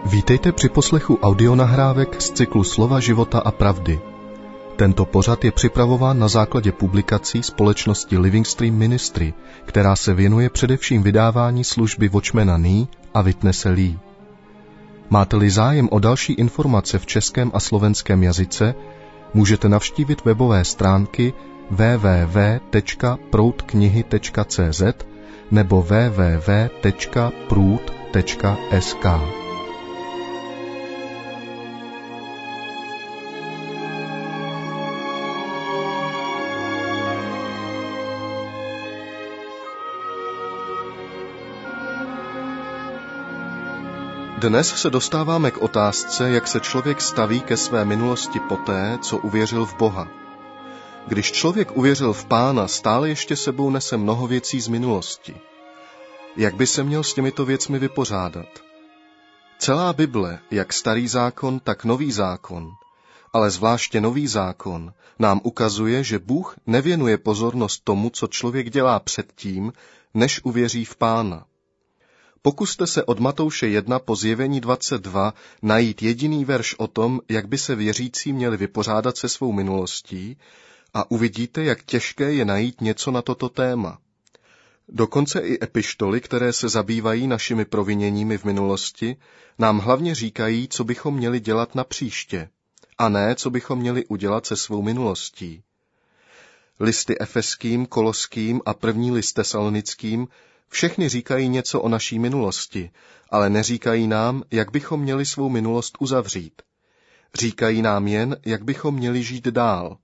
Vítejte při poslechu audionahrávek z cyklu Slova života a pravdy. Tento pořad je připravován na základě publikací společnosti Living Stream Ministry, která se věnuje především vydávání služby Watchmana Nee a Witnesse Lee. Máte-li zájem o další informace v českém a slovenském jazyce, můžete navštívit webové stránky www.proudknihy.cz nebo www.proud.sk. Dnes se dostáváme k otázce, jak se člověk staví ke své minulosti poté, co uvěřil v Boha. Když člověk uvěřil v Pána, stále ještě sebou nese mnoho věcí z minulosti. Jak by se měl s těmito věcmi vypořádat? Celá Bible, jak Starý zákon, tak Nový zákon, ale zvláště Nový zákon, nám ukazuje, že Bůh nevěnuje pozornost tomu, co člověk dělá předtím, než uvěří v Pána. Pokuste se od Matouše 1 po Zjevení 22 najít jediný verš o tom, jak by se věřící měli vypořádat se svou minulostí, a uvidíte, jak těžké je najít něco na toto téma. Dokonce i epištoly, které se zabývají našimi proviněními v minulosti, nám hlavně říkají, co bychom měli dělat na příště, a ne, co bychom měli udělat se svou minulostí. Listy Efeským, Koloským a první list Tesalonickým všechny říkají něco o naší minulosti, ale neříkají nám, jak bychom měli svou minulost uzavřít. Říkají nám jen, jak bychom měli žít dál.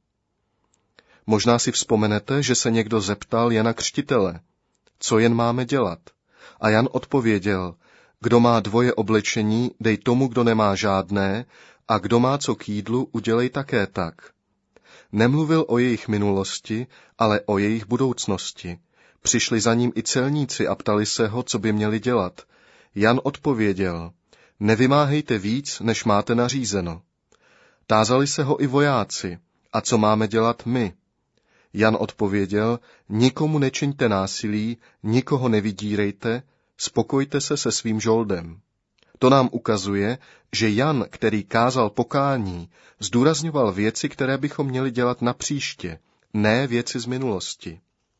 Možná si vzpomenete, že se někdo zeptal Jana Křtitele, co jen máme dělat. A Jan odpověděl, kdo má dvoje oblečení, dej tomu, kdo nemá žádné, a kdo má co k jídlu, udělej také tak. Nemluvil o jejich minulosti, ale o jejich budoucnosti. Přišli za ním i celníci a ptali se ho, co by měli dělat. Jan odpověděl, nevymáhejte víc, než máte nařízeno. Tázali se ho i vojáci, a co máme dělat my? Jan odpověděl, nikomu nečiňte násilí, nikoho nevydírejte, spokojte se se svým žoldem. To nám ukazuje, že Jan, který kázal pokání, zdůrazňoval věci, které bychom měli dělat napříště, ne věci z minulosti.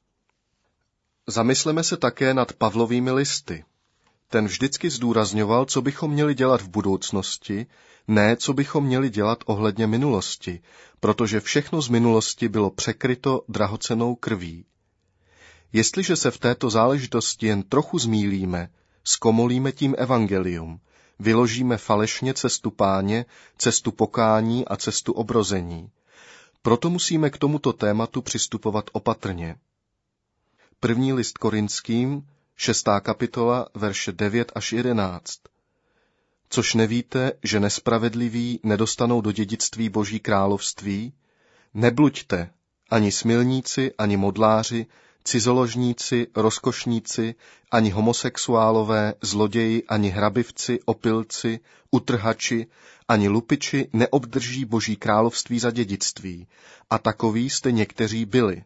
Zamysleme se také nad Pavlovými listy. Ten vždycky zdůrazňoval, co bychom měli dělat v budoucnosti, ne co bychom měli dělat ohledně minulosti, protože všechno z minulosti bylo překryto drahocennou krví. Jestliže se v této záležitosti jen trochu zmýlíme, zkomolíme tím evangelium, vyložíme falešně cestu Páně, cestu pokání a cestu obrození. Proto musíme k tomuto tématu přistupovat opatrně. První list Korinským, 6. kapitola, verše 9 až 11. Což nevíte, že nespravedliví nedostanou do dědictví Boží království? Nebluďte, ani smilníci, ani modláři, cizoložníci, rozkošníci, ani homosexuálové, zloději, ani hrabivci, opilci, utrhači, ani lupiči neobdrží Boží království za dědictví, a takoví jste někteří byli.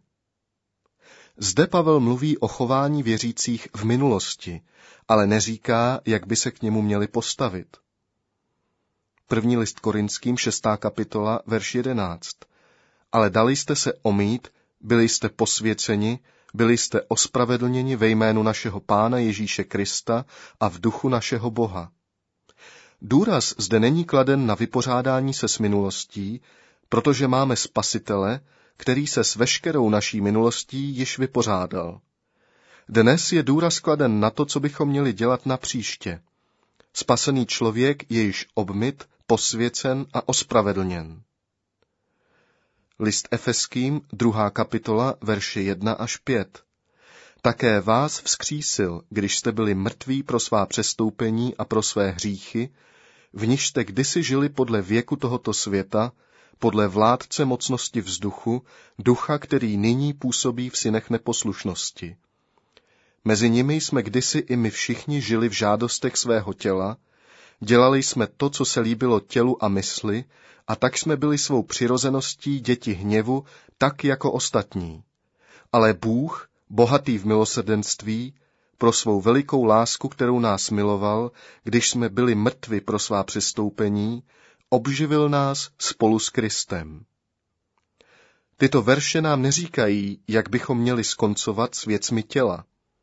Zde Pavel mluví o chování věřících v minulosti, ale neříká, jak by se k němu měli postavit. První list Korinským, 6. kapitola, verš 11. Ale dali jste se omýt, byli jste posvěceni, byli jste ospravedlněni ve jménu našeho Pána Ježíše Krista a v duchu našeho Boha. Důraz zde není kladen na vypořádání se s minulostí, protože máme Spasitele, který se s veškerou naší minulostí již vypořádal. Dnes je důraz kladen na to, co bychom měli dělat na příště. Spasený člověk je již obmyt, posvěcen a ospravedlněn. List Efeským, 2. kapitola, verše 1 až 5. Také vás vzkřísil, když jste byli mrtví pro svá přestoupení a pro své hříchy, v nichž jste kdysi žili podle věku tohoto světa, podle vládce mocnosti vzduchu, ducha, který nyní působí v synech neposlušnosti. Mezi nimi jsme kdysi i my všichni žili v žádostech svého těla, dělali jsme to, co se líbilo tělu a mysli, a tak jsme byli svou přirozeností děti hněvu, tak jako ostatní. Ale Bůh, bohatý v milosrdenství, pro svou velikou lásku, kterou nás miloval, když jsme byli mrtvi pro svá přestoupení, obživil nás spolu s Kristem. Tyto verše nám neříkají, jak bychom měli skoncovat s věcmi těla.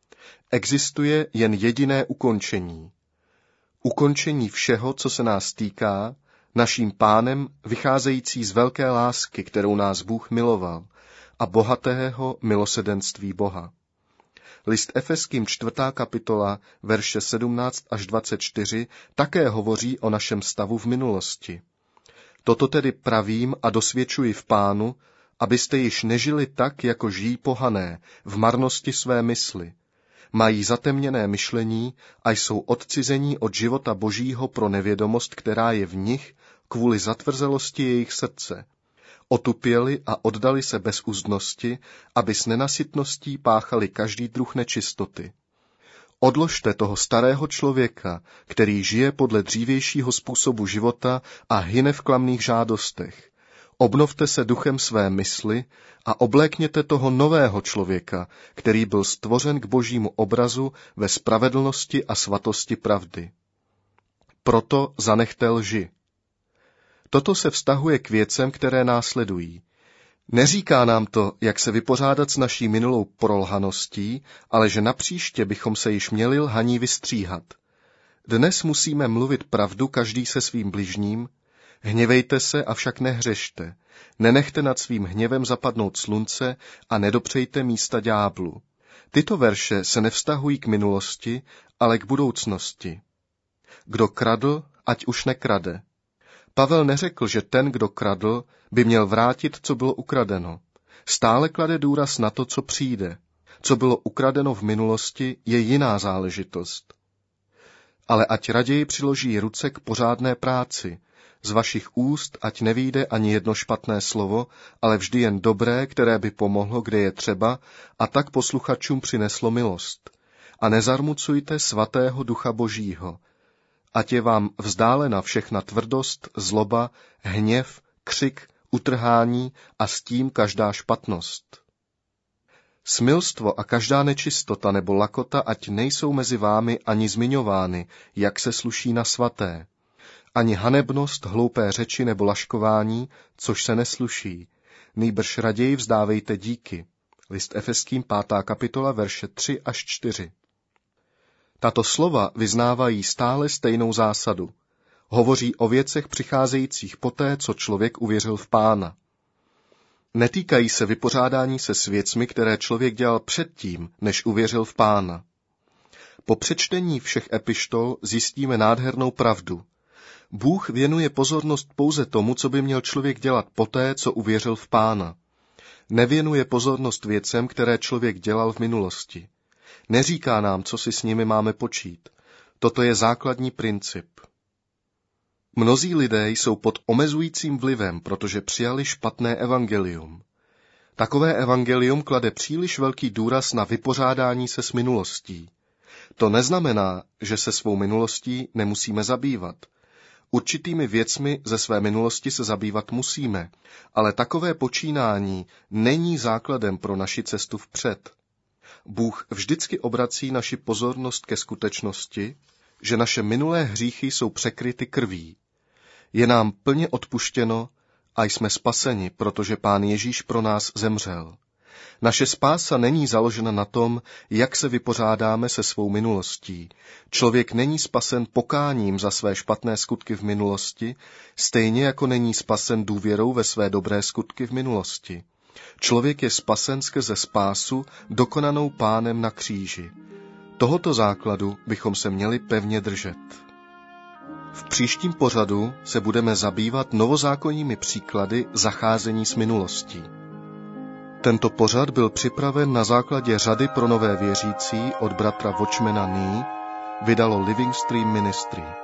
Existuje jen jediné ukončení. Ukončení všeho, co se nás týká, naším Pánem vycházející z velké lásky, kterou nás Bůh miloval, a bohatého milosedenství Boha. List Efeským 4. kapitola, verše 17 až 24 také hovoří o našem stavu v minulosti. Toto tedy pravím a dosvědčuji v Pánu, abyste již nežili tak, jako žijí pohané, v marnosti své mysli. Mají zatemněné myšlení a jsou odcizení od života Božího pro nevědomost, která je v nich, kvůli zatvrzelosti jejich srdce. Otupěli a oddali se bezúzdnosti, aby s nenasytností páchali každý druh nečistoty. Odložte toho starého člověka, který žije podle dřívějšího způsobu života a hyne v klamných žádostech. Obnovte se duchem své mysli a oblékněte toho nového člověka, který byl stvořen k Božímu obrazu ve spravedlnosti a svatosti pravdy. Proto zanechte lži. Toto se vztahuje k věcem, které následují. Neříká nám to, jak se vypořádat s naší minulou prolhaností, ale že napříště bychom se již měli lhaní vystříhat. Dnes musíme mluvit pravdu každý se svým bližním. Hněvejte se, avšak nehřešte. Nenechte nad svým hněvem zapadnout slunce a nedopřejte místa ďáblu. Tyto verše se nevztahují k minulosti, ale k budoucnosti. Kdo kradl, ať už nekrade. Pavel neřekl, že ten, kdo kradl, by měl vrátit, co bylo ukradeno. Stále klade důraz na to, co přijde. Co bylo ukradeno v minulosti, je jiná záležitost. Ale ať raději přiloží ruce k pořádné práci. Z vašich úst ať nevyjde ani jedno špatné slovo, ale vždy jen dobré, které by pomohlo, kde je třeba, a tak posluchačům přineslo milost. A nezarmucujte svatého Ducha Božího. Ať je vám vzdálena všechna tvrdost, zloba, hněv, křik, utrhání a s tím každá špatnost. Smilstvo a každá nečistota nebo lakota ať nejsou mezi vámi ani zmiňovány, jak se sluší na svaté. Ani hanebnost, hloupé řeči nebo laškování, což se nesluší. Nýbrž raději vzdávejte díky. List Efeským 5. kapitola, verše 3 až 4. Tato slova vyznávají stále stejnou zásadu. Hovoří o věcech přicházejících poté, co člověk uvěřil v Pána. Netýkají se vypořádání se s věcmi, které člověk dělal předtím, než uvěřil v Pána. Po přečtení všech epištol zjistíme nádhernou pravdu. Bůh věnuje pozornost pouze tomu, co by měl člověk dělat poté, co uvěřil v Pána. Nevěnuje pozornost věcem, které člověk dělal v minulosti. Neříká nám, co si s nimi máme počít. Toto je základní princip. Mnozí lidé jsou pod omezujícím vlivem, protože přijali špatné evangelium. Takové evangelium klade příliš velký důraz na vypořádání se s minulostí. To neznamená, že se svou minulostí nemusíme zabývat. Určitými věcmi ze své minulosti se zabývat musíme, ale takové počínání není základem pro naši cestu vpřed. Bůh vždycky obrací naši pozornost ke skutečnosti, že naše minulé hříchy jsou překryty krví. Je nám plně odpuštěno a jsme spaseni, protože Pán Ježíš pro nás zemřel. Naše spása není založena na tom, jak se vypořádáme se svou minulostí. Člověk není spasen pokáním za své špatné skutky v minulosti, stejně jako není spasen důvěrou ve své dobré skutky v minulosti. Člověk je spasen skrze spásu, dokonanou Pánem na kříži. Tohoto základu bychom se měli pevně držet. V příštím pořadu se budeme zabývat novozákonními příklady zacházení s minulostí. Tento pořad byl připraven na základě řady pro nové věřící od bratra Watchmana Nee, vydalo Living Stream Ministry.